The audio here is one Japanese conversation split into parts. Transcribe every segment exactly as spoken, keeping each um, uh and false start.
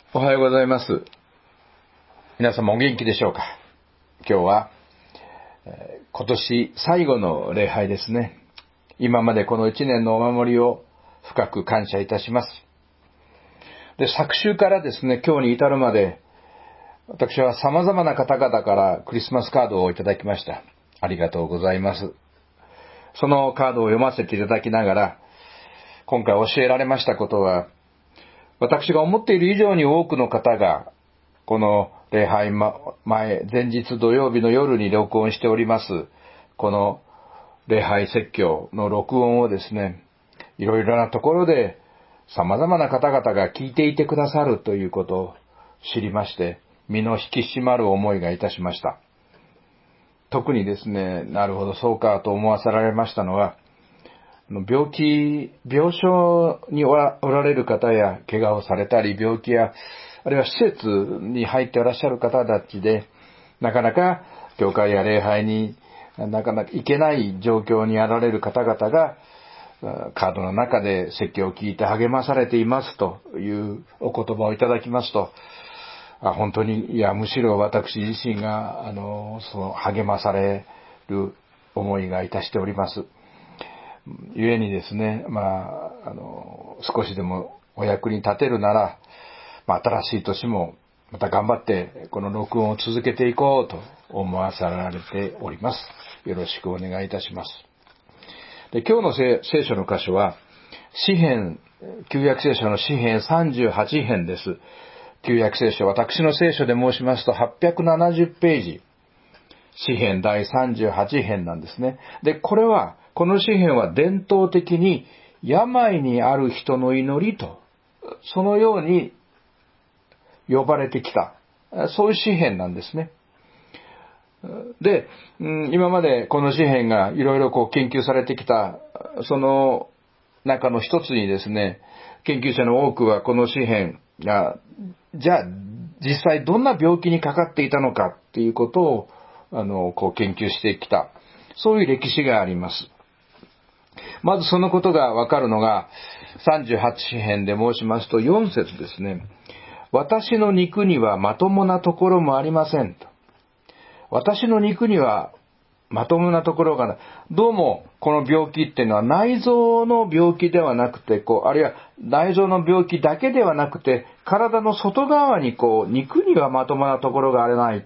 おはようございます。皆様お元気でしょうか。今日は、えー、今年最後の礼拝ですね。今までこの一年のお守りを深く感謝いたします。で、昨週からですね、今日に至るまで、私は様々な方々からクリスマスカードをいただきました。ありがとうございます。そのカードを読ませていただきながら、今回教えられましたことは、私が思っている以上に多くの方が、この礼拝前、前日土曜日の夜に録音しております、この礼拝説教の録音をですね、いろいろなところで様々な方々が聞いていてくださるということを知りまして、身の引き締まる思いがいたしました。特にですね、なるほどそうかと思わせられましたのは、病気、病床におられる方や、怪我をされたり、病気や、あるいは施設に入っていらっしゃる方たちで、なかなか教会や礼拝になかなか行けない状況にあられる方々が、カードの中で説教を聞いて励まされていますというお言葉をいただきますと、あ本当に、いや、むしろ私自身が、あの、その励まされる思いがいたしております。ゆえにですね、まあ、あの、少しでもお役に立てるなら、まあ、新しい年もまた頑張ってこの録音を続けていこうと思わされております。よろしくお願いいたします。で、今日の聖書の箇所は、詩編、旧約聖書の詩編さんじゅうはち編です。旧約聖書、私の聖書で申しますとはっぴゃくななじゅうページ、詩編だいさんじゅうはち編なんですね。で、これは、この詩編は伝統的に病にある人の祈りと、そのように呼ばれてきた、そういう詩編なんですね。で、今までこの詩編がいろいろこう研究されてきた、その中の一つにですね、研究者の多くはこの詩編が、じゃあ実際どんな病気にかかっていたのかっていうことを、あの、こう研究してきた、そういう歴史があります。まずそのことがわかるのが、さんじゅうはち編で申しますとよん節ですね。私の肉にはまともなところもありませんと。私の肉にはまともなところがない。どうもこの病気っていうのは内臓の病気ではなくて、こう、あるいは内臓の病気だけではなくて、体の外側にこう、肉にはまともなところがあれない。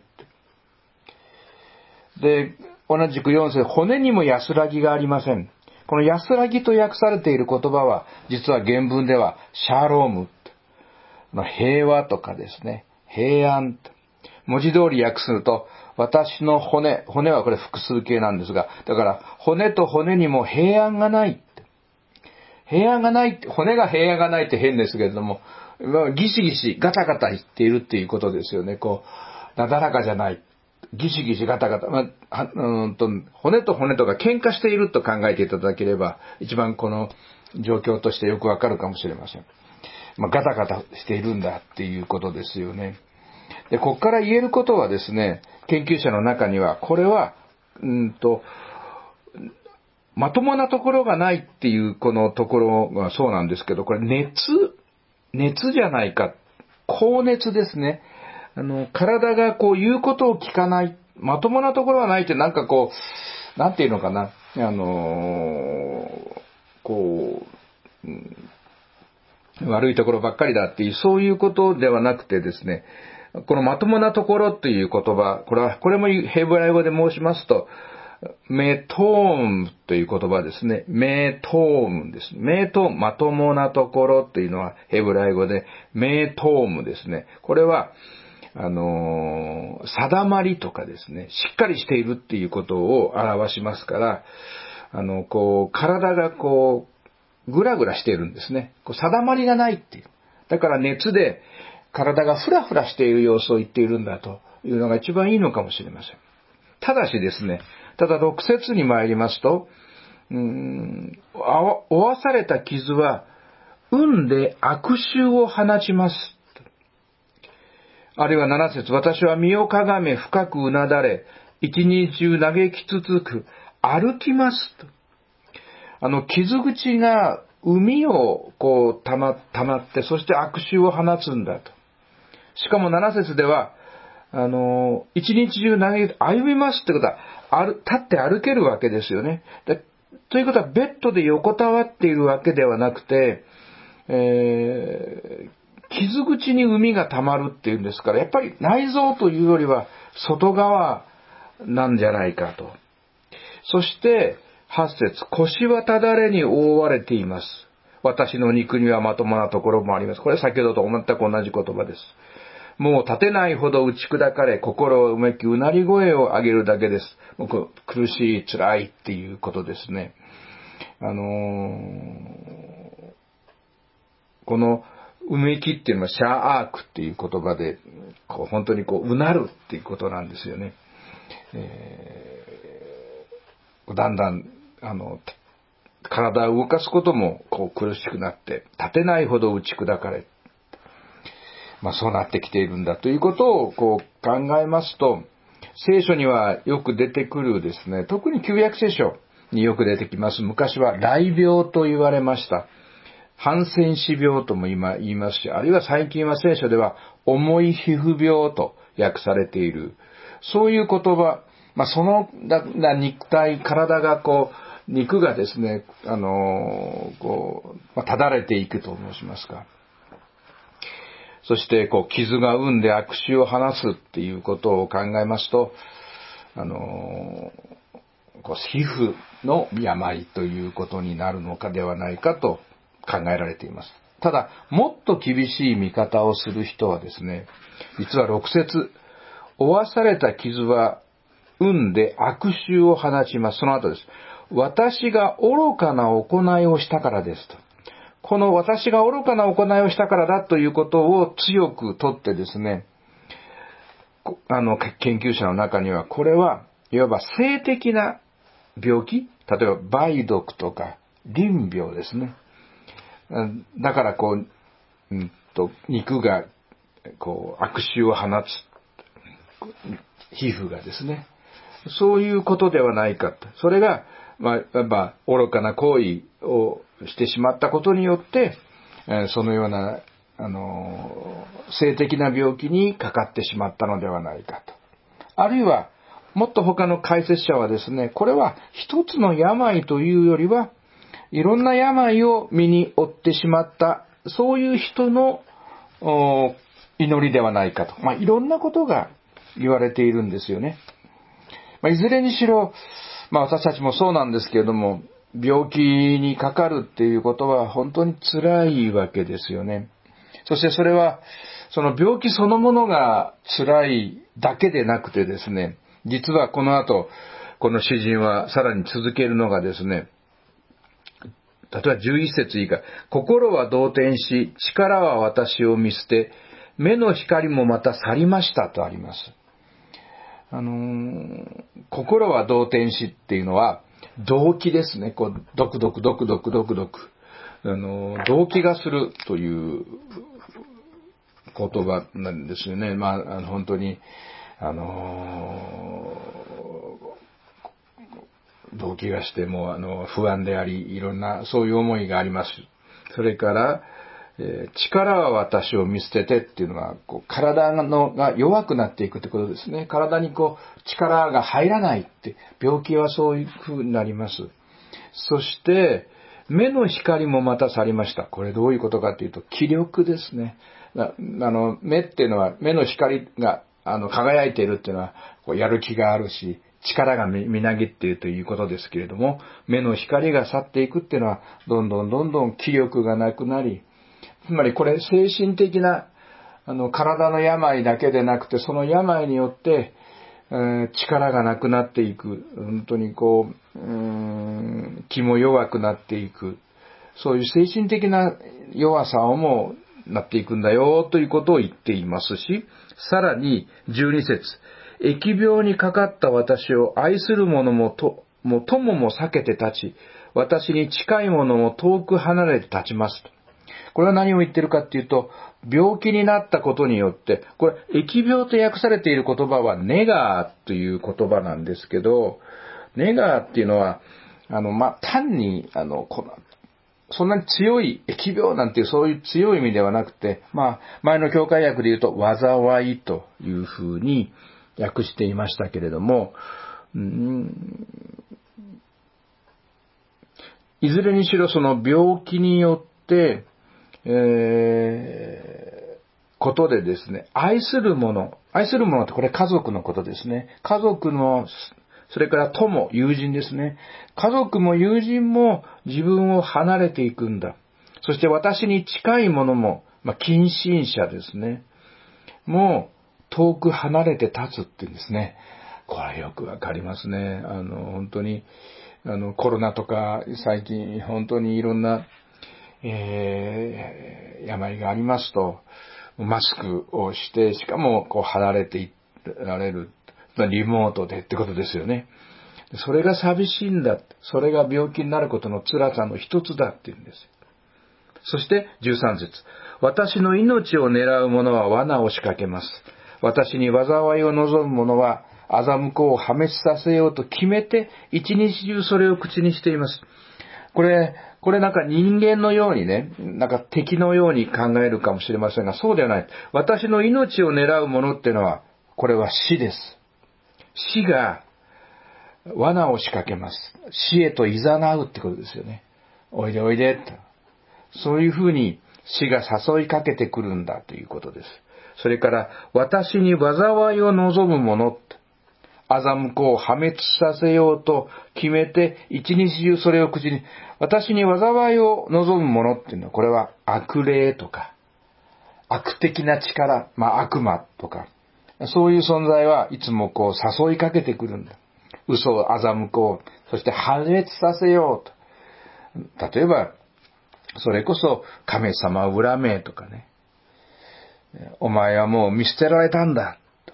で、同じくよん節、骨にも安らぎがありません。この安らぎと訳されている言葉は、実は原文ではシャローム、平和とかですね、平安。文字通り訳すると、私の骨、骨はこれ複数形なんですが、だから骨と骨にも平安がない。平安がない、骨が平安がないって変ですけれども、ギシギシガタガタ言っているっていうことですよね。こう、なだらかじゃない。ギシギシガタガタ、まあ、うんと骨と骨とか喧嘩していると考えていただければ、一番この状況としてよくわかるかもしれません。まあ、ガタガタしているんだっていうことですよね。で、ここから言えることはですね、研究者の中には、これは、うんと、まともなところがないっていうこのところがそうなんですけど、これ熱、熱じゃないか。高熱ですね。あの、体がこう言うことを聞かない。まともなところがないってなんかこう、なんていうのかな。あのー、こう、うん悪いところばっかりだっていう、そういうことではなくてですね、このまともなところという言葉、これは、これもヘブライ語で申しますと、メトームという言葉ですね。メトームです。メトーム、まともなところというのはヘブライ語でメトームですね。これは、あのー、定まりとかですね、しっかりしているっていうことを表しますから、あの、こう、体がこう、ぐらぐらしているんですね。こう定まりがないっていう。だから熱で体がフラフラしている様子を言っているんだというのが一番いいのかもしれません。ただしですね、ただろく節に参りますと、うーん、負わされた傷は運で悪臭を放ちます。あるいはなな節、私は身をかがめ深くうなだれ、一日中嘆きつつく、歩きますと。あの、傷口が海をこう、たま、たまって、そして悪臭を放つんだと。 しかもなな節では、あの、一日中投げ、歩みますってことは、歩、立って歩けるわけですよね。でということは、ベッドで横たわっているわけではなくて、えー、傷口に膿が溜まるっていうんですから、やっぱり内臓というよりは外側なんじゃないかと。そして、はち節、腰はただれに覆われています。私の肉にはまともなところもあります。これは先ほどと全く同じ言葉です。もう立てないほど打ち砕かれ、心をうめき、うなり声を上げるだけです。もう苦しい、辛いっていうことですね。あのー、このうめきっていうのはシャーアークっていう言葉で、こう本当にこううなるっていうことなんですよね。えー、だんだんあの体を動かすこともこう苦しくなって、立てないほど打ち砕かれ、まあそうなってきているんだということをこう考えますと、聖書にはよく出てくるですね、特に旧約聖書によく出てきます。昔は雷病と言われました。ハンセン氏病とも今言いますし、あるいは最近は聖書では重い皮膚病と訳されている。そういう言葉、まあその肉体、体がこう、肉がですね、あの、こう、まあ、ただれていくと申しますか。そして、こう、傷が生んで悪臭を放すっていうことを考えますと、あの、こう皮膚の病ということになるのかではないかと考えられています。ただ、もっと厳しい見方をする人はですね、実はろく節、負わされた傷は生んで悪臭を放ちます。その後です。私が愚かな行いをしたからですと。この私が愚かな行いをしたからだということを強くとってですね、あの研究者の中にはこれはいわば性的な病気、例えば梅毒とか淋病ですね。だからこう、うんと、肉がこう悪臭を放つ、皮膚がですね、そういうことではないかと。それがまあ、まあ、愚かな行為をしてしまったことによって、えー、そのような、あのー、性的な病気にかかってしまったのではないかと。あるいは、もっと他の解説者はですね、これは一つの病というよりは、いろんな病を身に負ってしまった、そういう人の祈りではないかと。まあ、いろんなことが言われているんですよね。まあ、いずれにしろ、まあ私たちもそうなんですけれども、病気にかかるっていうことは本当に辛いわけですよね。そしてそれは、その病気そのものが辛いだけでなくてですね、実はこの後、この詩人はさらに続けるのがですね、例えばじゅういち節以下、心は動転し、力は私を見捨て、目の光もまた去りましたとあります。あのー、心は動転しっていうのは動悸ですね。こうドクドクドクドクドクドク、あのー、動悸がするという言葉なんですよね。まあ、あの本当にあのー、動悸がしてもあの不安であり、いろんなそういう思いがあります。それから力は私を見捨ててっていうのは、こう体のが弱くなっていくってことですね。体にこう力が入らないって、病気はそういう風になります。そして、目の光もまた去りました。これどういうことかっていうと、気力ですね。あの、目っていうのは、目の光があの輝いているっていうのは、こうやる気があるし、力がみなぎっているということですけれども、目の光が去っていくっていうのは、どんどんどんどん気力がなくなり、つまりこれ精神的なあの体の病だけでなくて、その病によって、えー、力がなくなっていく。本当にこう、うーん、気も弱くなっていく。そういう精神的な弱さをもなっていくんだよということを言っていますし、さらにじゅうに節、疫病にかかった私を愛する者もと、もう友も避けて立ち、私に近い者も遠く離れて立ちますと。これは何を言ってるかっていうと、病気になったことによって、これ、疫病と訳されている言葉はネガーという言葉なんですけど、ネガーっていうのは、あの、まあ、単に、あの、この、 そんなに強い、疫病なんていうそういう強い意味ではなくて、まあ、前の教会訳で言うと、災いというふうに訳していましたけれども、うん、いずれにしろその病気によって、えー、ことでですね、愛する者、愛する者ってこれ家族のことですね。家族の、それから友、友人ですね。家族も友人も自分を離れていくんだ。そして私に近い者も、まあ、近親者ですね。もう遠く離れて立つって言うんですね。これよくわかりますね。あの、本当に、あの、コロナとか最近本当にいろんな、えー、病がありますと、マスクをして、しかもこう離れていられる。リモートでってことですよね。それが寂しいんだ。それが病気になることの辛さの一つだって言うんです。そしてじゅうさん節。私の命を狙う者は罠を仕掛けます。私に災いを望む者は欺こうを破滅させようと決めて一日中それを口にしています。これ、これなんか人間のようにね、なんか敵のように考えるかもしれませんが、そうではない。私の命を狙う者っていうのは、これは死です。死が罠を仕掛けます。死へと誘うってことですよね。おいでおいでと。そういうふうに死が誘いかけてくるんだということです。それから、私に災いを望む者、欺こう破滅させようと決めて、一日中それを口に、私に災いを望む者っていうのは、これは悪霊とか、悪的な力、まあ悪魔とか、そういう存在はいつもこう誘いかけてくるんだ。嘘を欺こう。そして破滅させようと。例えば、それこそ神様を恨めとかね。お前はもう見捨てられたんだとか。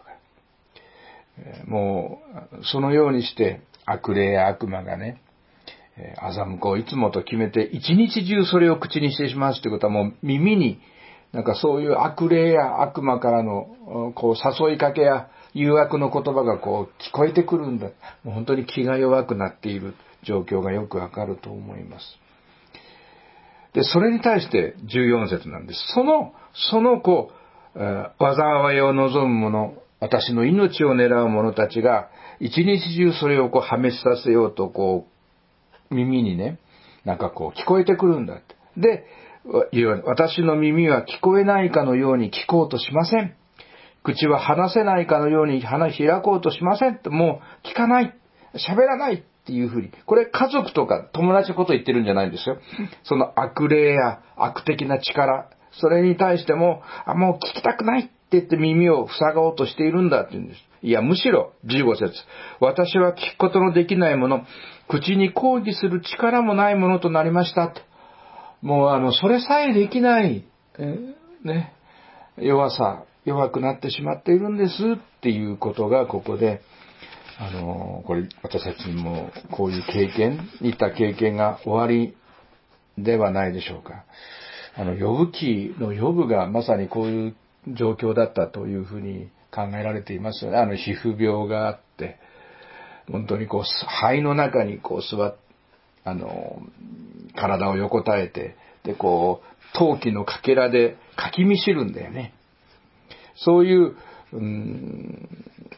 もうそのようにして悪霊や悪魔がね、欺こういつもと決めて一日中それを口にしてしまうということはもう耳になんかそういう悪霊や悪魔からのこう誘いかけや誘惑の言葉がこう聞こえてくるんだ。もう本当に気が弱くなっている状況がよくわかると思います。で、それに対してじゅうよん節なんです。その、そのこう、災いを望む者、私の命を狙う者たちが、一日中それをこう破滅させようと、こう、耳にね、なんかこう聞こえてくるんだって。で、私の耳は聞こえないかのように聞こうとしません。口は話せないかのように花開こうとしません。もう聞かない。喋らないっていうふうに。これ家族とか友達のこと言ってるんじゃないんですよ。その悪霊や悪的な力。それに対しても、あ、もう聞きたくないって言って耳を塞ごうとしているんだって言うんです。いや、むしろじゅうご節。私は聞くことのできないもの、口に抗議する力もないものとなりましたと。もうあの、それさえできない、えね、弱さ、弱くなってしまっているんですっていうことがここで、あの、これ私たちにもこういう経験、似た経験が終わりではないでしょうか。あの、呼ぶ記の呼ぶがまさにこういう状況だったというふうに考えられていますよね。あの、皮膚病があって、本当にこう、肺の中にこう座って、あの、体を横たえて、で、こう、陶器のかけらでかきみしるんだよね。そういう、うーん、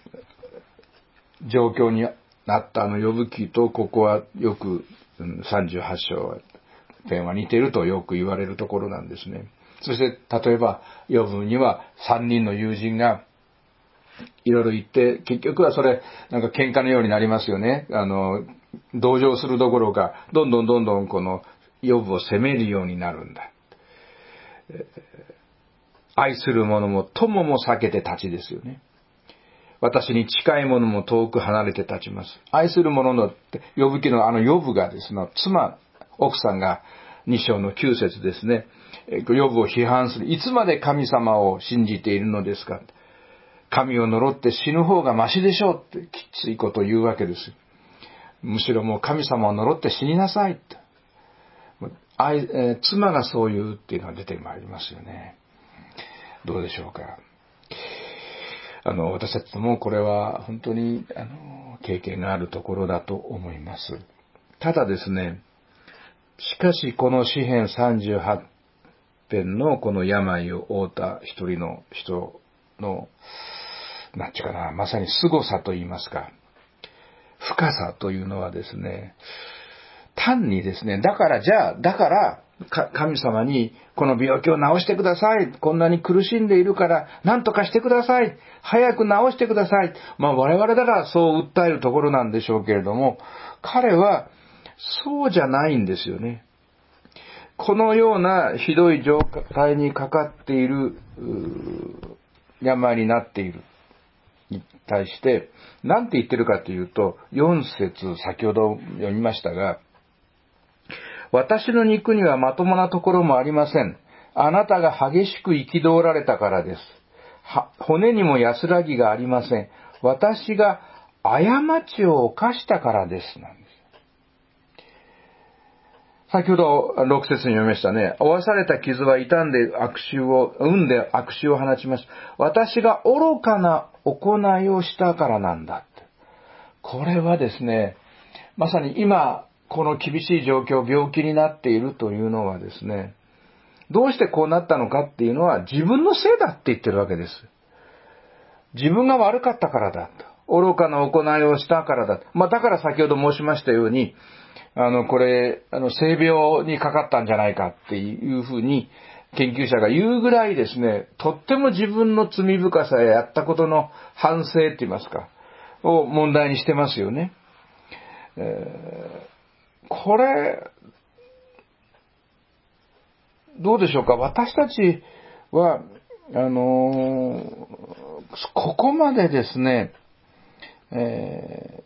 状況になったあの呼ぶ記と、ここはよく、うん、さんじゅうはち章点は似てるとよく言われるところなんですね。そして、例えば、呼ぶにはさんにんの友人が、いろいろ言って、結局はそれ、なんか喧嘩のようになりますよね。あの、同情するどころか、どんどんどんどんこの、ヨブを責めるようになるんだ。愛する者も友も避けて立ちですよね。私に近い者も遠く離れて立ちます。愛する者の、ヨブ記のあのヨブがですね、妻、奥さんがに章のきゅう節ですね、ヨブを批判する。いつまで神様を信じているのですか。神を呪って死ぬ方がマシでしょうってきついことを言うわけです。むしろもう神様を呪って死になさいって。愛、えー、妻がそう言うっていうのが出てまいりますよね。どうでしょうか。あの、私たちもこれは本当に、あの、経験があるところだと思います。ただですね、 しかしこの詩編さんじゅうはち編のこの病を負った一人の人の、なんていうかな、まさに凄さと言いますか、深さというのはですね、単にですね、だからじゃあ、だから、神様にこの病気を治してください。こんなに苦しんでいるから何とかしてください。早く治してください。まあ我々ならそう訴えるところなんでしょうけれども、彼はそうじゃないんですよね。このようなひどい状態にかかっている、病になっているに対して、何て言ってるかというと、よん節先ほど読みましたが、私の肉にはまともなところもありません。あなたが激しく憤られたからです。骨にも安らぎがありません。私が過ちを犯したからです。なんです。先ほどろく節に読みましたね。負わされた傷は傷んで悪臭を、生んで悪臭を放ちます。私が愚かな行いをしたからなんだ。これはですね、まさに今、この厳しい状況、病気になっているというのはですね、どうしてこうなったのかっていうのは自分のせいだって言ってるわけです。自分が悪かったからだと。愚かな行いをしたからだと。まあだから先ほど申しましたように、あの、これ、あの、性病にかかったんじゃないかっていうふうに研究者が言うぐらいですね、とっても自分の罪深さややったことの反省って言いますか、を問題にしてますよね。えーこれ、どうでしょうか。私たちは、あのー、ここまでですね、え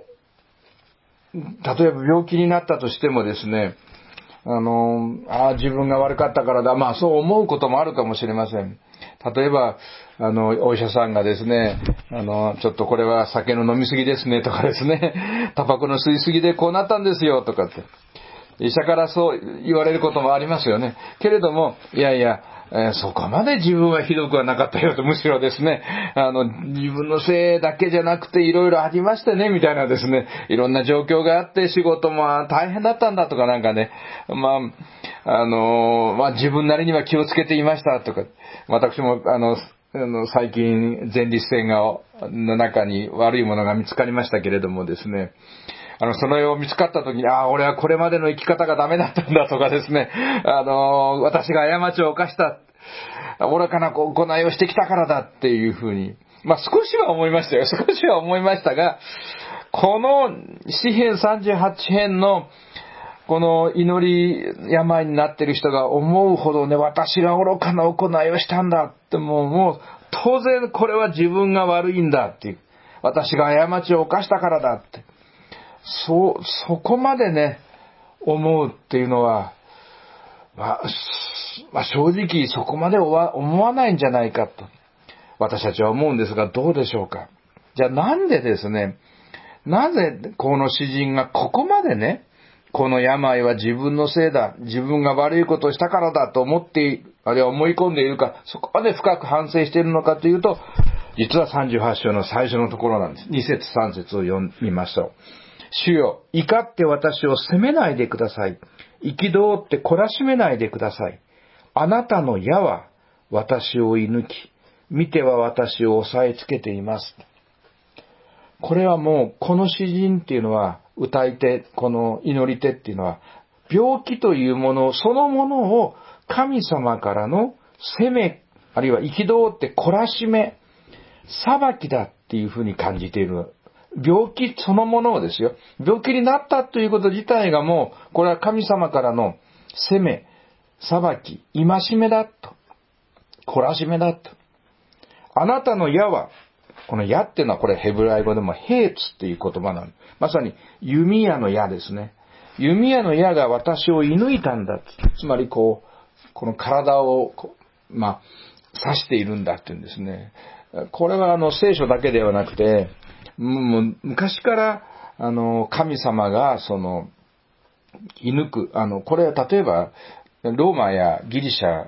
ー、例えば病気になったとしてもですね、あのー、あ自分が悪かったからだ。まあそう思うこともあるかもしれません。例えば、あの、お医者さんがですね、あの、ちょっとこれは酒の飲みすぎですねとかですね、タバコの吸いすぎでこうなったんですよとかって。医者からそう言われることもありますよね。けれども、いやいや、えー、そこまで自分はひどくはなかったよと、むしろですね、あの、自分のせいだけじゃなくていろいろありましてね、みたいなですね、いろんな状況があって仕事も大変だったんだとかなんかね、まあ、あの、まあ自分なりには気をつけていましたとか、私もあの、あの最近前立腺がの中に悪いものが見つかりましたけれどもですね、あの、その絵を見つかった時に、ああ、俺はこれまでの生き方がダメだったんだとかですね、あの、私が過ちを犯した、愚かな行いをしてきたからだっていうふうに、まあ少しは思いましたよ。少しは思いましたが、この詩編さんじゅうはち編のこの祈り病になっている人が思うほどね、私が愚かな行いをしたんだってもう、もう当然これは自分が悪いんだっていう。私が過ちを犯したからだって。そう、そこまでね、思うっていうのは、まあ、まあ、正直そこまで思わないんじゃないかと、私たちは思うんですが、どうでしょうか。じゃあなんでですね、なぜこの詩人がここまでね、この病は自分のせいだ、自分が悪いことをしたからだと思って、あるいは思い込んでいるか、そこまで深く反省しているのかというと、実はさんじゅうはち章の最初のところなんです。に節さん節を読みましょう。主よ、怒って私を責めないでください。憤って懲らしめないでください。あなたの矢は私を射抜き、見ては私を押さえつけています。これはもう、この詩人っていうのは、歌い手、この祈り手っていうのは、病気というものそのものを神様からの責め、あるいは憤って懲らしめ、裁きだっていうふうに感じている。病気そのものをですよ。病気になったということ自体がもう、これは神様からの責め、裁き、戒めだと。懲らしめだと。あなたの矢は、この矢っていうのはこれヘブライ語でもヘーツっていう言葉なの。まさに弓矢の矢ですね。弓矢の矢が私を射抜いたんだ。つまりこう、この体をこう、まあ、刺しているんだっていうんですね。これはあの聖書だけではなくて、もう昔からあの神様がその射抜く、あのこれは例えばローマやギリシャ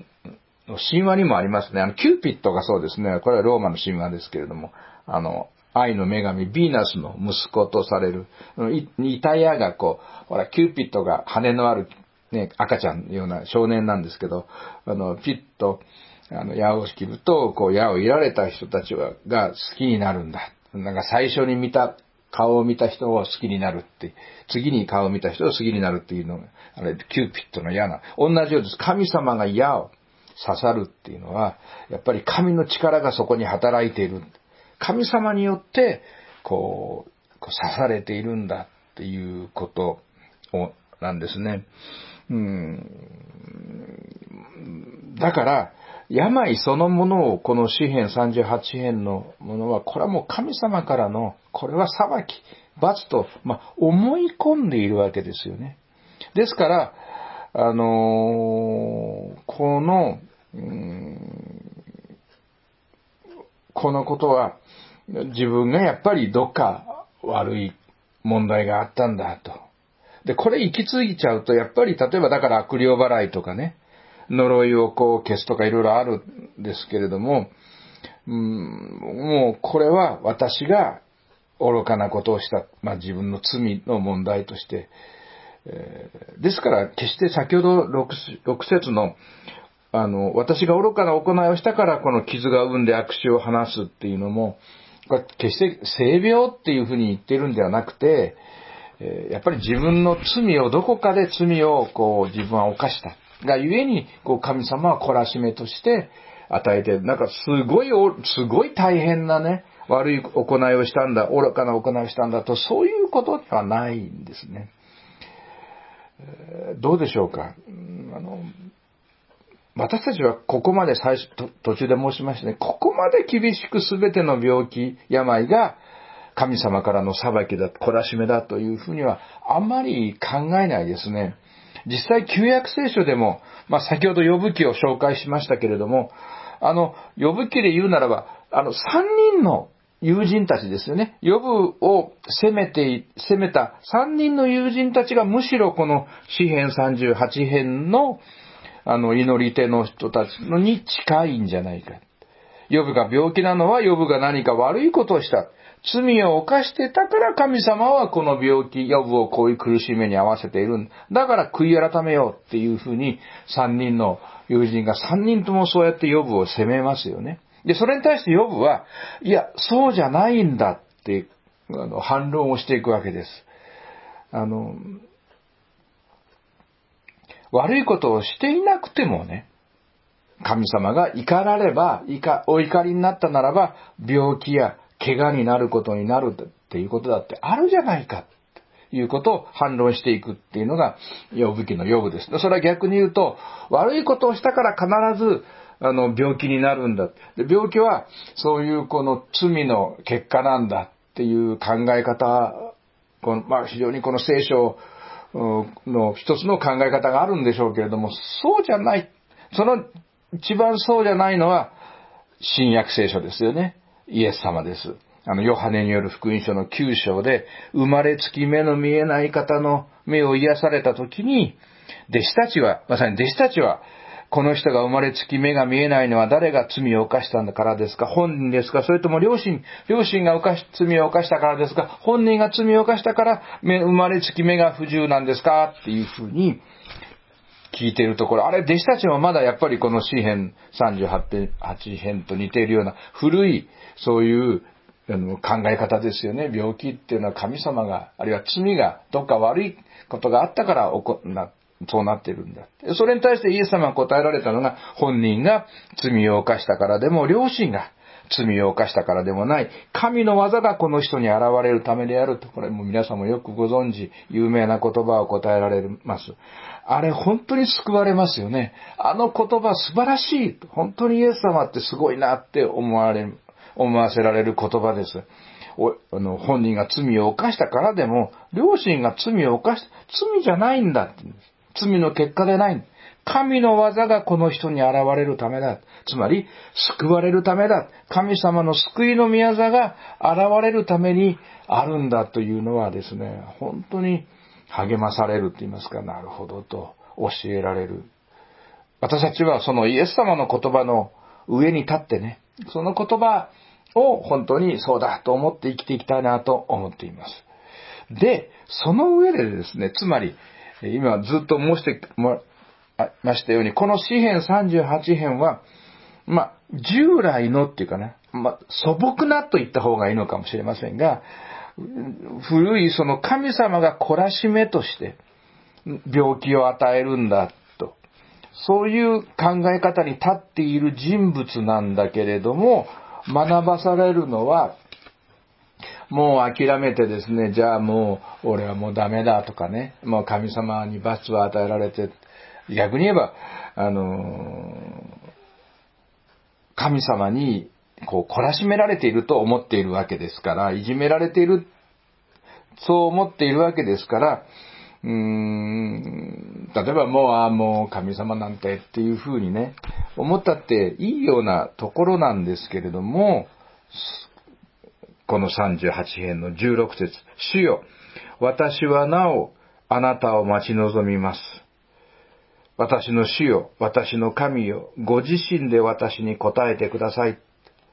の神話にもありますね。あのキューピッドがそうですね。これはローマの神話ですけれども、あの愛の女神、ヴィーナスの息子とされる、イタヤがこう、ほら、キューピッドが羽のある、ね、赤ちゃんのような少年なんですけど、あの、ピッと、あの、矢を切ると、こう、矢を射られた人たちは、が好きになるんだ。なんか最初に見た、顔を見た人を好きになるって、次に顔を見た人を好きになるっていうのが、あれ、キューピッドの矢な。同じようです。神様が矢を刺さるっていうのは、やっぱり神の力がそこに働いている。神様によって、こう、こう刺されているんだっていうことを、なんですね。うん。だから、病そのものを、この詩編さんじゅうはち編のものは、これはもう神様からの、これは裁き、罰と、まあ、思い込んでいるわけですよね。ですから、あのー、この、うん、このことは、自分がやっぱりどっか悪い問題があったんだと。で、これ行き過ぎちゃうと、やっぱり、例えばだから悪霊払いとかね、呪いをこう消すとかいろいろあるんですけれども、うん、もうこれは私が愚かなことをした、まあ自分の罪の問題として、えー、ですから決して先ほど 6, 6節のあの、私が愚かな行いをしたからこの傷が生んで悪臭を放すっていうのも、これ決して性病っていうふうに言ってるんではなくて、えー、やっぱり自分の罪をどこかで罪をこう自分は犯したがゆえにこう神様は懲らしめとして与えて、なんかすごいすごい大変なね悪い行いをしたんだ、愚かな行いをしたんだと、そういうことではないんですね。えー、どうでしょうか。あの私たちはここまで最初途中で申しましたね。ここまで厳しく全ての病気病が神様からの裁きだ、懲らしめだというふうにはあんまり考えないですね。実際旧約聖書でも、まあ先ほどヨブ記を紹介しましたけれども、あの、ヨブ記で言うならば、あの、三人の友人たちですよね。ヨブを責めて、責めた三人の友人たちがむしろこの詩編さんじゅうはち編のあの、祈り手の人たちのに近いんじゃないか。ヨブが病気なのはヨブが何か悪いことをした。罪を犯してたから神様はこの病気、ヨブをこういう苦しみに合わせているんだ。だから悔い改めようっていうふうに三人の友人が三人ともそうやってヨブを責めますよね。で、それに対してヨブは、いや、そうじゃないんだってあの反論をしていくわけです。あの、悪いことをしていなくてもね、神様が怒られば、お怒りになったならば、病気や怪我になることになるっていうことだってあるじゃないか、ということを反論していくっていうのが、ヨブ記のヨブです。それは逆に言うと、悪いことをしたから必ず、あの、病気になるんだ。で、病気は、そういうこの罪の結果なんだっていう考え方、このまあ、非常にこの聖書の一つの考え方があるんでしょうけれども、そうじゃない。その一番そうじゃないのは新約聖書ですよね。イエス様です。あの、ヨハネによる福音書のきゅう章で、生まれつき目の見えない方の目を癒されたときに、弟子たちは、まさに弟子たちは、この人が生まれつき目が見えないのは誰が罪を犯したんだからですか、本人ですか、それとも両親、両親が犯し罪を犯したからですか、本人が罪を犯したから生まれつき目が不自由なんですかっていうふうに聞いているところ、あれ弟子たちもまだやっぱりこの詩編さんじゅうはち編と似ているような古いそういう考え方ですよね。病気っていうのは神様が、あるいは罪がどっか悪いことがあったから起こなそうなっているんだ。それに対してイエス様が答えられたのが、本人が罪を犯したからでも、両親が罪を犯したからでもない、神の技がこの人に現れるためであると。これも皆さんもよくご存知、有名な言葉を答えられます。あれ本当に救われますよね。あの言葉素晴らしい。本当にイエス様ってすごいなって思われる、思わせられる言葉です。おあの本人が罪を犯したからでも、両親が罪を犯した、罪じゃないんだって言うんです。罪の結果でない。神の技がこの人に現れるためだ。つまり、救われるためだ。神様の救いの宮座が現れるためにあるんだというのはですね、本当に励まされると言いますか、なるほどと教えられる。私たちはそのイエス様の言葉の上に立ってね、その言葉を本当にそうだと思って生きていきたいなと思っています。で、その上でですね、つまり、今ずっと申してましたように、この詩編さんじゅうはち編は、まあ、従来のっていうかね、まあ、素朴なと言った方がいいのかもしれませんが、古いその神様が懲らしめとして病気を与えるんだと、そういう考え方に立っている人物なんだけれども、学ばされるのは、もう諦めてですね、じゃあもう俺はもうダメだとかね、もう神様に罰を与えられて、逆に言えば、あのー、神様にこう懲らしめられていると思っているわけですから、いじめられている、そう思っているわけですから、うーん、例えばもう、ああ、もう神様なんてっていうふうにね、思ったっていいようなところなんですけれども、このさんじゅうはち編のじゅうろく節、主よ、私はなおあなたを待ち望みます。私の主よ、私の神よ、ご自身で私に答えてください。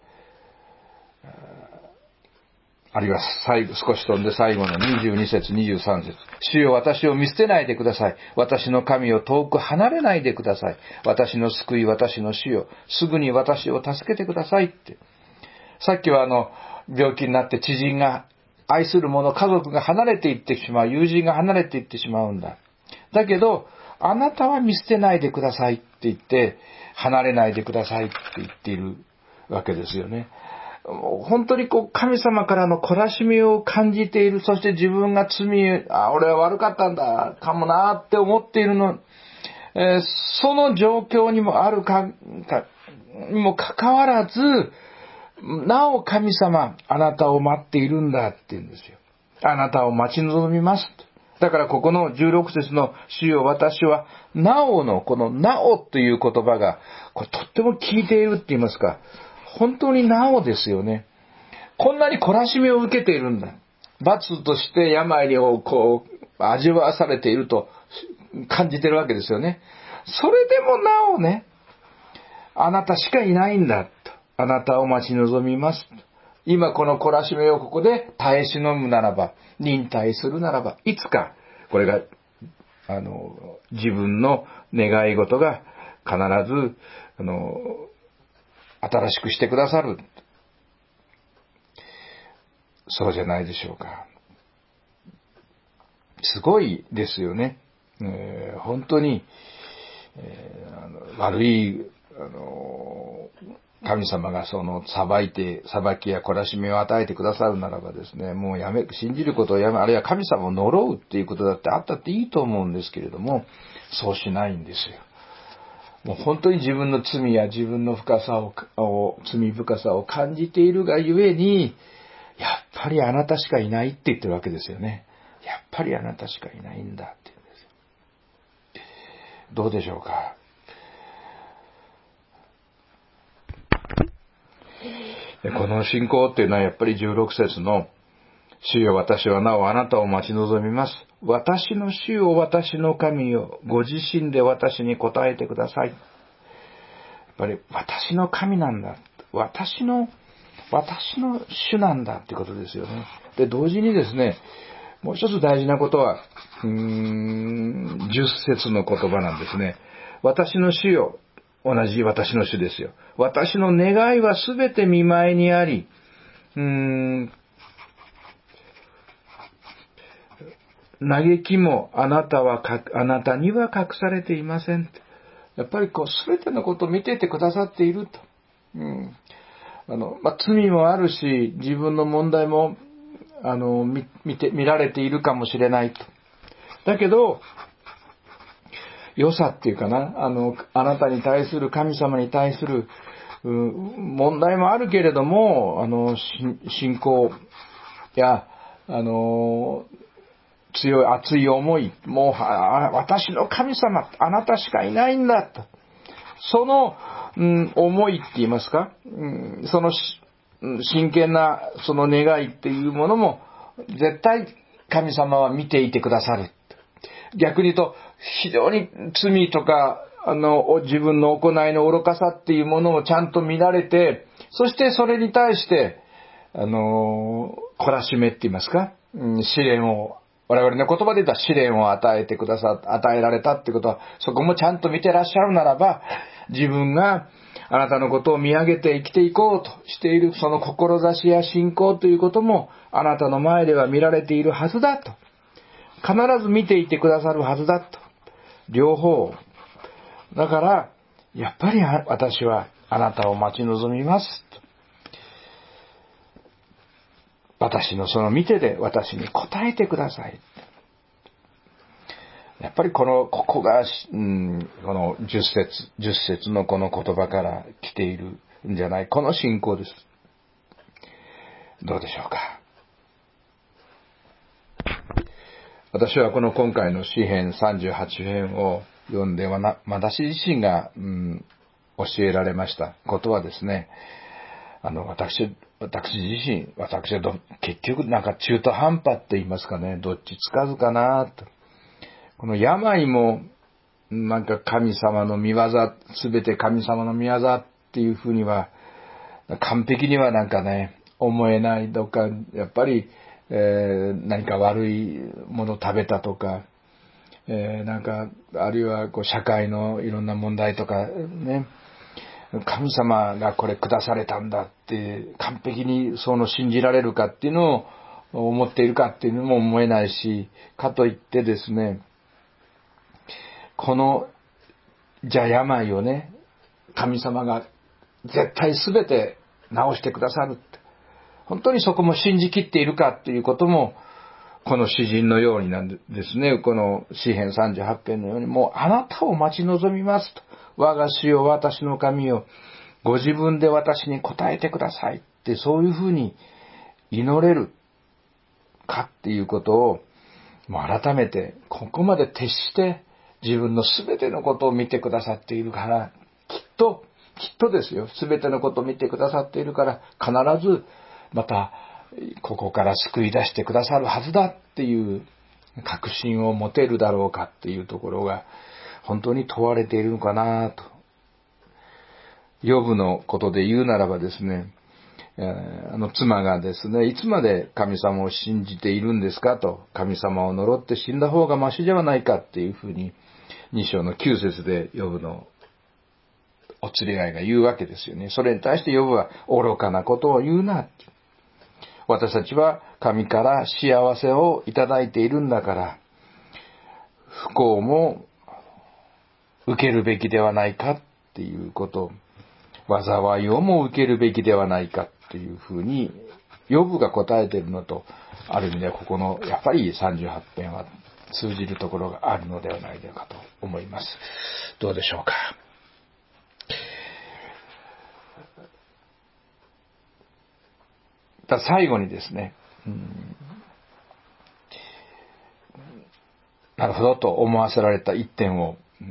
あるいは最後、少し飛んで最後のにじゅうに節、にじゅうさん節。主よ、私を見捨てないでください。私の神を遠く離れないでください。私の救い、私の主よ、すぐに私を助けてくださいって。さっきはあの、病気になって知人が、愛する者、家族が離れていってしまう、友人が離れていってしまうんだ。だけど、あなたは見捨てないでくださいって言って、離れないでくださいって言っているわけですよね。本当にこう神様からの懲らしみを感じている、そして自分が罪、あ、俺は悪かったんだ、かもなって思っているの、えー、その状況にもあるか、かにもかかわらず、なお神様、あなたを待っているんだって言うんですよ。あなたを待ち望みます。だからここのじゅうろく節の主よ私は、なおのこのなおという言葉が、これとっても効いているって言いますか、本当になおですよね。こんなに懲らしめを受けているんだ。罰として病にこう味わわされていると感じているわけですよね。それでもなおね、あなたしかいないんだと。あなたを待ち望みます。今この懲らしめをここで耐え忍むならば、忍耐するならば、いつかこれがあの自分の願い事が必ずあの新しくしてくださる。そうじゃないでしょうか。すごいですよね。えー、本当に、えー、あの悪いあの神様がその裁いて、裁きや懲らしみを与えてくださるならばですね、もうやめ、信じることをやめ、あるいは神様を呪うっていうことだってあったっていいと思うんですけれども、そうしないんですよ。もう本当に自分の罪や自分の深さを、を罪深さを感じているがゆえに、やっぱりあなたしかいないって言ってるわけですよね。やっぱりあなたしかいないんだって言うんですよ。どうでしょうか。この信仰っていうのはやっぱりじゅうろく節の主よ私はなおあなたを待ち望みます。私の主よ私の神よご自身で私に答えてください。やっぱり私の神なんだ。私の私の主なんだってことですよね。で、同時にですね、もう一つ大事なことは、うーん、じゅっ節の言葉なんですね。私の主よ、同じ私の主ですよ。私の願いはすべて見舞いにあり、うーん、嘆きもあなたはか、あなたには隠されていません。やっぱりこう、すべてのことを見ていてくださっていると。うんあのまあ、罪もあるし、自分の問題もあの 見, 見, て見られているかもしれないと。だけど、良さっていうかな、あの、あなたに対する、神様に対する問題もあるけれども、あの、信仰や、あの、強い熱い思い、もう、私の神様、あなたしかいないんだと。その、うん、思いって言いますか、うん、その真剣なその願いっていうものも絶対神様は見ていてくださる。逆に言うと非常に罪とかあの、自分の行いの愚かさっていうものをちゃんと見られて、そしてそれに対して、あの、懲らしめって言いますか、うん、試練を、我々の言葉で言ったら試練を与えてくださ、与えられたってことは、そこもちゃんと見てらっしゃるならば、自分があなたのことを見上げて生きていこうとしているその志や信仰ということも、あなたの前では見られているはずだと。必ず見ていてくださるはずだと。両方。だから、やっぱり私はあなたを待ち望みますと。私のその見てで私に答えてください。やっぱりこの、ここが、うん、この十節、十節のこの言葉から来ているんじゃない、この信仰です。どうでしょうか。私はこの今回の詩編さんじゅうはち編を読んで、私自身が、うん、教えられましたことはですね、あの、私、私自身、私はど結局なんか中途半端って言いますかね、どっちつかずかなと。この病も、なんか神様の見業、すべて神様の見業っていうふうには、完璧にはなんかね、思えないとか、やっぱり、えー、何か悪いものを食べたとか、えー、なんか、あるいはこう社会のいろんな問題とかね、神様がこれ下されたんだって完璧にその信じられるかっていうのを思っているかっていうのも思えないし、かといってですね、このじゃあ病をね、神様が絶対すべて治してくださるって、本当にそこも信じきっているかっていうことも、この詩人のようになんですね、この詩編さんじゅうはち編のように、もうあなたを待ち望みますと。我が主よ、私の神よ、ご自分で私に答えてくださいって、そういうふうに祈れるかっていうことを、もう改めて、ここまで徹して自分のすべてのことを見てくださっているから、きっと、きっとですよ、すべてのことを見てくださっているから、必ずまたここから救い出してくださるはずだっていう確信を持てるだろうかっていうところが本当に問われているのかなと。ヨブのことで言うならばですね、あの妻がですね、いつまで神様を信じているんですかと、神様を呪って死んだ方がマシではないかっていうふうにに章のきゅう節でヨブのお連れ合いが言うわけですよね。それに対してヨブは愚かなことを言うなって。私たちは神から幸せをいただいているんだから、不幸も受けるべきではないかっていうこと、災いをも受けるべきではないかっていうふうに、ヨブが答えているのと、ある意味ではここのやっぱりさんじゅうはち編は通じるところがあるのではないかと思います。どうでしょうか。最後にですね、うん、なるほどと思わせられた一点を、うん、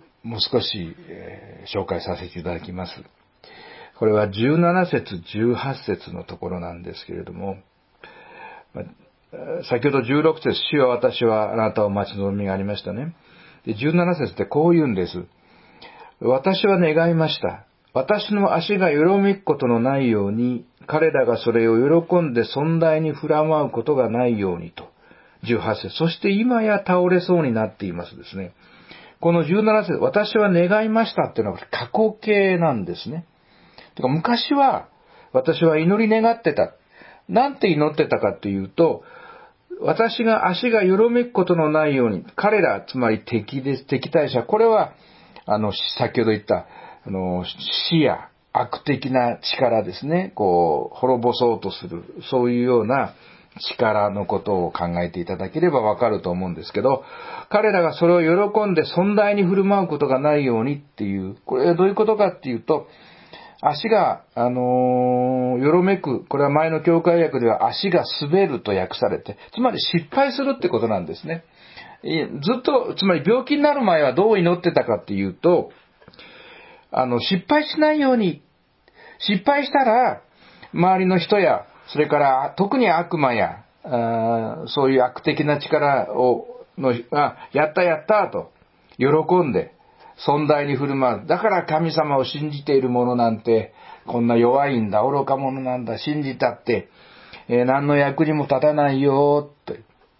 もう少し、えー、紹介させていただきます。これはじゅうなな節、じゅうはち節のところなんですけれども、まあ、先ほどじゅうろく節、主は私はあなたを待ち望みがありましたね。でじゅうなな節ってこう言うんです。私は願いました。私の足がよろめくことのないように、彼らがそれを喜んで尊大に振ら舞うことがないようにと。じゅうはち節。そして今や倒れそうになっていますですね。このじゅうなな節、私は願いましたっていうのは過去形なんですね。てか昔は私は祈り願ってた。なんて祈ってたかというと、私が足がよろめくことのないように、彼ら、つまり敵です、敵対者、これは、あの、先ほど言った、あの、死や悪的な力ですね、こう、滅ぼそうとする、そういうような力のことを考えていただければわかると思うんですけど、彼らがそれを喜んで尊大に振る舞うことがないようにっていう、これはどういうことかっていうと、足が、あのー、よろめく、これは前の教会訳では足が滑ると訳されて、つまり失敗するってことなんですね。ずっと、つまり病気になる前はどう祈ってたかっていうと、あの、失敗しないように、失敗したら、周りの人や、それから特に悪魔や、あそういう悪的な力を、の、あ、やったやったと、喜んで、 尊大に振る舞う。だから神様を信じている者なんて、こんな弱いんだ、愚か者なんだ、信じたって、えー、何の役にも立たないよ、と、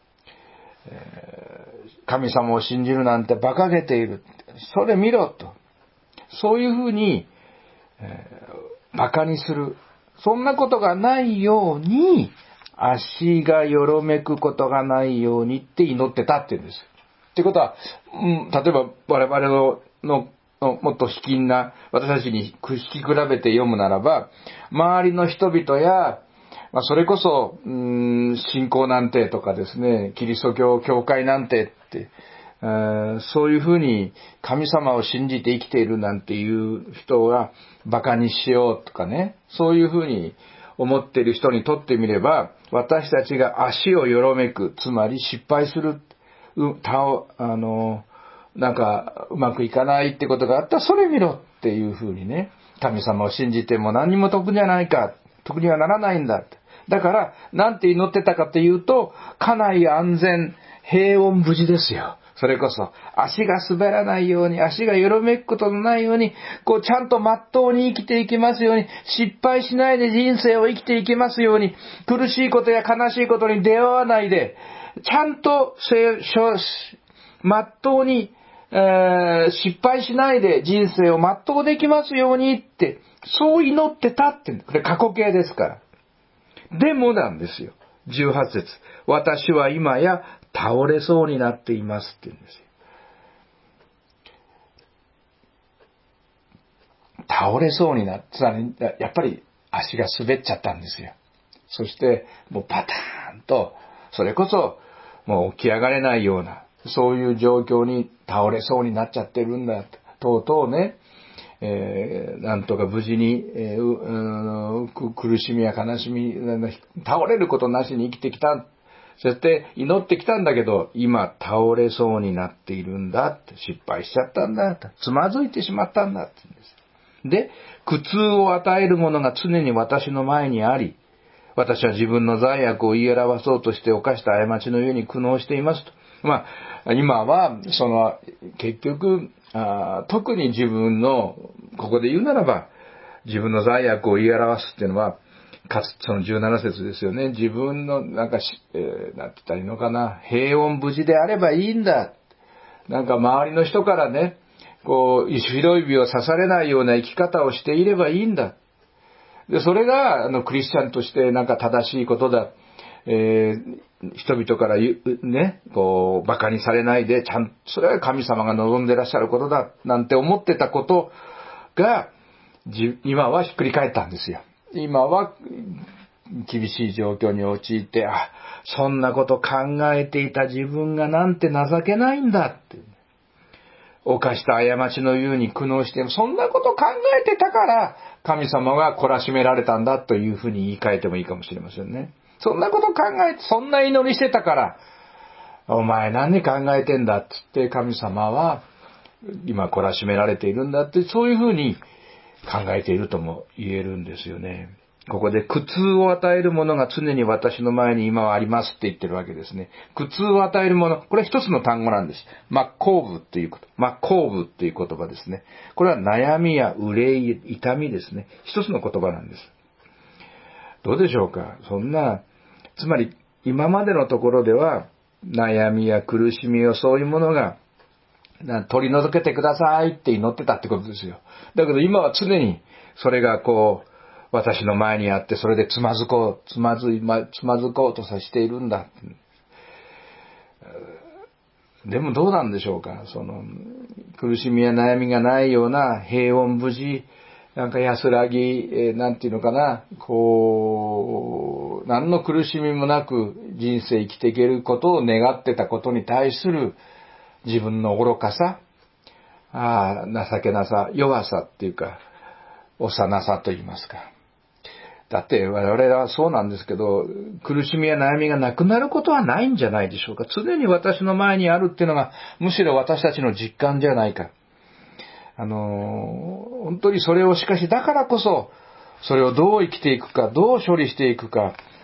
えー、神様を信じるなんて馬鹿げている。それ見ろ、と。そういうふうに、えー、馬鹿にする。そんなことがないように、足がよろめくことがないようにって祈ってたって言うんです。ってことは、うん、例えば我々の、の、のもっと卑近な私たちに引き比べて読むならば、周りの人々や、まあ、それこそ、うーん、信仰なんてとかですね、キリスト教教会なんてって、えー、そういうふうに神様を信じて生きているなんていう人が馬鹿にしようとかね、そういうふうに思っている人にとってみれば、私たちが足をよろめく、つまり失敗する、う、たお、あの、なんかうまくいかないってことがあったら、それ見ろっていうふうにね、神様を信じても何にも得じゃないか、得にはならないんだ。だから、なんて祈ってたかというと、家内安全、平穏無事ですよ。それこそ、足が滑らないように、足がよろめくことのないように、こう、ちゃんと真っ当に生きていきますように、失敗しないで人生を生きていきますように、苦しいことや悲しいことに出会わないで、ちゃんと、真っ当に、えー、失敗しないで人生を全うできますようにって、そう祈ってたって、これ過去形ですから。でもなんですよ。じゅうはち節。私は今や倒れそうになっていますって言うんですよ。倒れそうになって、やっぱり足が滑っちゃったんですよ。そして、もうパターンと、それこそ、もう起き上がれないような、そういう状況に倒れそうになっちゃってるんだ。とうとうね、えー、なんとか無事に、えーうー、苦しみや悲しみ、倒れることなしに生きてきた。そして祈ってきたんだけど、今倒れそうになっているんだって、失敗しちゃったんだって、つまずいてしまったんだって言うんです。で、苦痛を与えるものが常に私の前にあり、私は自分の罪悪を言い表そうとして犯した過ちの上に苦悩していますと。まあ、今は、その、結局、あ特に自分の、ここで言うならば、自分の罪悪を言い表すっていうのは、かつ、そのじゅうなな節ですよね。自分の、なんかし、えー、なんて言ったらいいのかな。平穏無事であればいいんだ。なんか周りの人からね、こう、ひどい病を刺されないような生き方をしていればいいんだ。で、それが、あの、クリスチャンとしてなんか正しいことだ。えー、人々から言う、ね、こう、馬鹿にされないで、ちゃん、それは神様が望んでらっしゃることだ、なんて思ってたことが、じ、今はひっくり返ったんですよ。今は、厳しい状況に陥って、あ、そんなこと考えていた自分がなんて情けないんだって。犯した過ちのゆうに苦悩して、そんなこと考えてたから、神様が懲らしめられたんだというふうに言い換えてもいいかもしれませんね。そんなこと考えて、そんな祈りしてたから、お前何考えてんだって言って神様は今懲らしめられているんだって、そういうふうに考えているとも言えるんですよね。ここで苦痛を与えるものが常に私の前に今はありますって言ってるわけですね。苦痛を与えるもの、これは一つの単語なんです。真っ向部っていうこと。真っ向部っていう言葉ですね。これは悩みや憂い、痛みですね。一つの言葉なんです。どうでしょうか。そんな、つまり今までのところでは悩みや苦しみをそういうものが取り除けてくださいって祈ってたってことですよ。だけど今は常にそれがこう、私の前にあって、それでつまずこう、つまずい、ま、つまずこうとさせているんだ。でもどうなんでしょうか。その、苦しみや悩みがないような平穏無事、なんか安らぎ、えー、なんていうのかな、こう、何の苦しみもなく人生生きていけることを願ってたことに対する自分の愚かさ、ああ、情けなさ、弱さっていうか、幼さと言いますか。だって我々はそうなんですけど、苦しみや悩みがなくなることはないんじゃないでしょうか。常に私の前にあるっていうのが、むしろ私たちの実感じゃないか。あのー、本当にそれをしかし、だからこそ、それをどう生きていくか、どう処理していくか、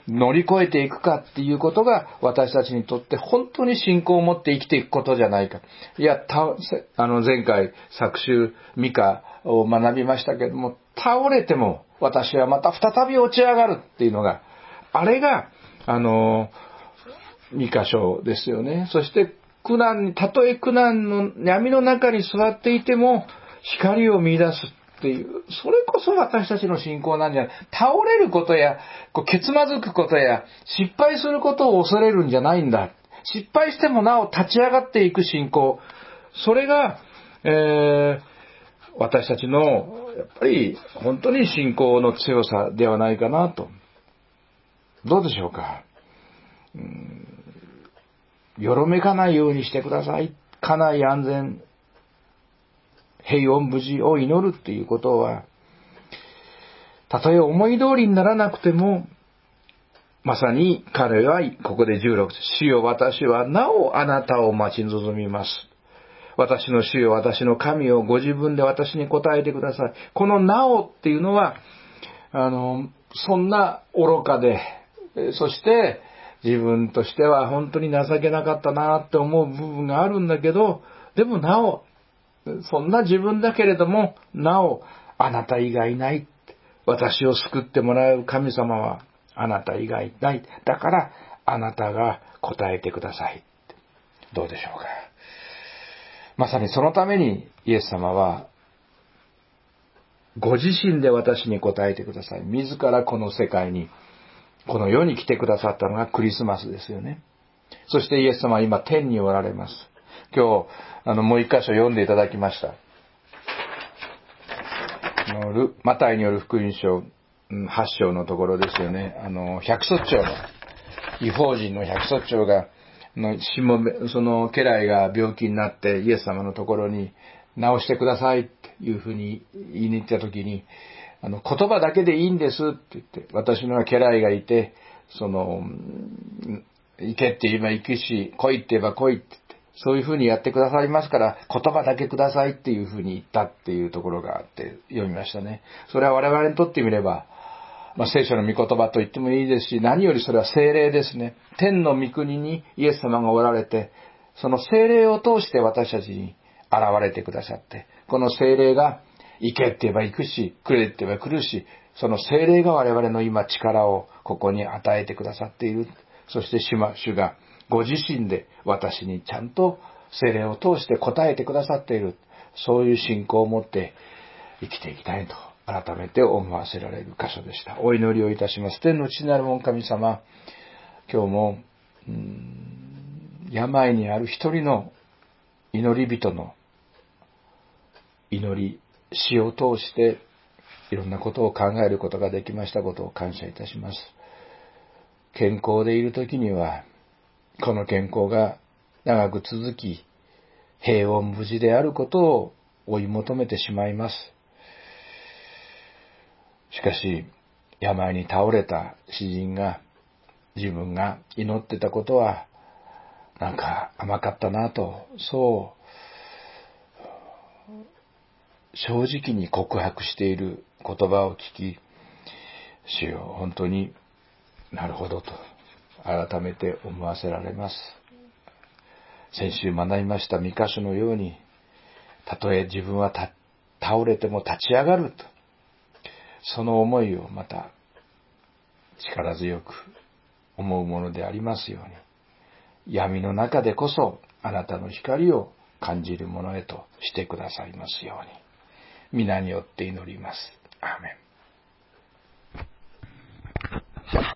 乗り越えていくかっていうことが私たちにとって本当に信仰を持って生きていくことじゃないか。いや、たあの前回昨週ミカを学びましたけれども、倒れても私はまた再び落ち上がるっていうのが、あれがあのミカ書ですよね。そして苦難に、たとえ苦難の闇の中に座っていても光を見出すっていう、それこそ私たちの信仰なんじゃない。倒れることや、こうけつまずくことや、失敗することを恐れるんじゃないんだ。失敗してもなお立ち上がっていく信仰。それが、えー、私たちの、やっぱり、本当に信仰の強さではないかなと。どうでしょうか。うーん、よろめかないようにしてください。家内安全、平穏無事を祈るっていうことは、たとえ思い通りにならなくても、まさに彼はここでじゅうろく節、主よ私はなおあなたを待ち望みます。私の主よ私の神をご自分で私に答えてください。このなおっていうのは、あの、そんな愚かで、そして自分としては本当に情けなかったなって思う部分があるんだけど、でもなお、そんな自分だけれども、なお、あなた以外ない。私を救ってもらう神様は、あなた以外ない。だから、あなたが答えてください。どうでしょうか。まさにそのために、イエス様は、ご自身で私に答えてください。自らこの世界に、この世に来てくださったのがクリスマスですよね。そしてイエス様は今天におられます。今日、あの、もう一箇所読んでいただきました。マタイによる福音書はち章のところですよね。あの、百卒長の、異邦人の百卒長が、のしもべ、その家来が病気になってイエス様のところに治してくださいっていうふうに言いに行ったときに、あの、言葉だけでいいんですって言って、私の家来がいて、その、行けって言えば行くし、来いって言えば来いって言って、そういうふうにやってくださいますから、言葉だけくださいっていうふうに言ったっていうところがあって読みましたね。それは我々にとってみれば、まあ、聖書の御言葉と言ってもいいですし、何よりそれは聖霊ですね。天の御国にイエス様がおられて、その聖霊を通して私たちに現れてくださって、この聖霊が行けって言えば行くし、来れって言えば来るし、その聖霊が我々の今力をここに与えてくださっている。そして主がご自身で私にちゃんと聖霊を通して答えてくださっている。そういう信仰を持って生きていきたいと改めて思わせられる箇所でした。お祈りをいたします。天の父なる御神様、今日もうーん病にある一人の祈り人の祈り、死を通していろんなことを考えることができましたことを感謝いたします。健康でいるときには、この健康が長く続き、平穏無事であることを追い求めてしまいます。しかし、病に倒れた詩人が、自分が祈ってたことは、なんか甘かったなと、そう正直に告白している言葉を聞き、主よ、本当になるほどと改めて思わせられます。先週学びました御箇所のように、たとえ自分は倒れても立ち上がると、その思いをまた力強く思うものでありますように、闇の中でこそあなたの光を感じるものへとしてくださいますように。皆によって祈ります。アーメン。